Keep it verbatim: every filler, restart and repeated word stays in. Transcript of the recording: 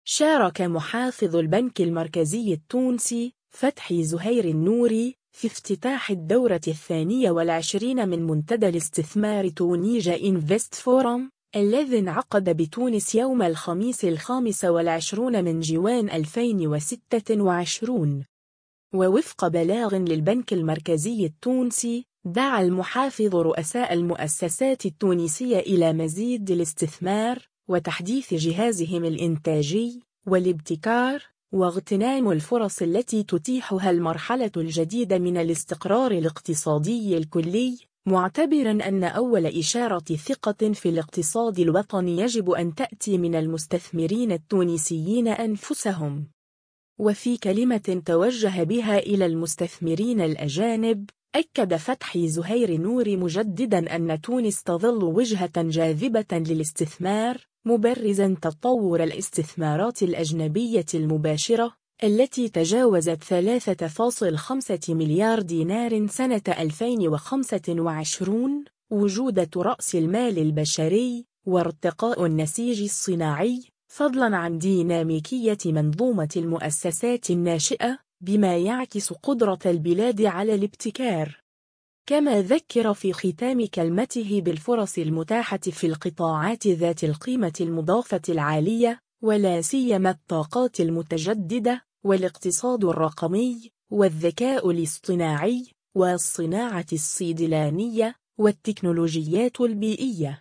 شارك محافظ البنك المركزي التونسي فتحي زهير النوري في افتتاح الدورة الثانية والعشرين من منتدى الاستثمار تونيجا إنفست فورم الذي انعقد بتونس يوم الخميس الخامس والعشرون من جوان ألفين وستة وعشرين. ووفق بلاغ للبنك المركزي التونسي، دعا المحافظ رؤساء المؤسسات التونسية إلى مزيد الاستثمار وتحديث جهازهم الإنتاجي والابتكار واغتنام الفرص التي تتيحها المرحلة الجديدة من الاستقرار الاقتصادي الكلي، معتبراً أن أول إشارة ثقة في الاقتصاد الوطني يجب أن تأتي من المستثمرين التونسيين أنفسهم. وفي كلمة توجه بها إلى المستثمرين الأجانب، أكد فتحي زهير نوري مجدداً أن تونس تظل وجهة جاذبة للاستثمار، مبرزاً تطور الاستثمارات الأجنبية المباشرة التي تجاوزت ثلاثة فاصلة خمسة مليار دينار سنة ألفين وخمسة وعشرين، وجود رأس المال البشري وارتقاء النسيج الصناعي، فضلاً عن ديناميكية منظومة المؤسسات الناشئة بما يعكس قدرة البلاد على الابتكار. كما ذكر في ختام كلمته بالفرص المتاحة في القطاعات ذات القيمة المضافة العالية، ولا سيما الطاقات المتجددة والاقتصاد الرقمي والذكاء الاصطناعي والصناعة الصيدلانية والتكنولوجيات البيئية.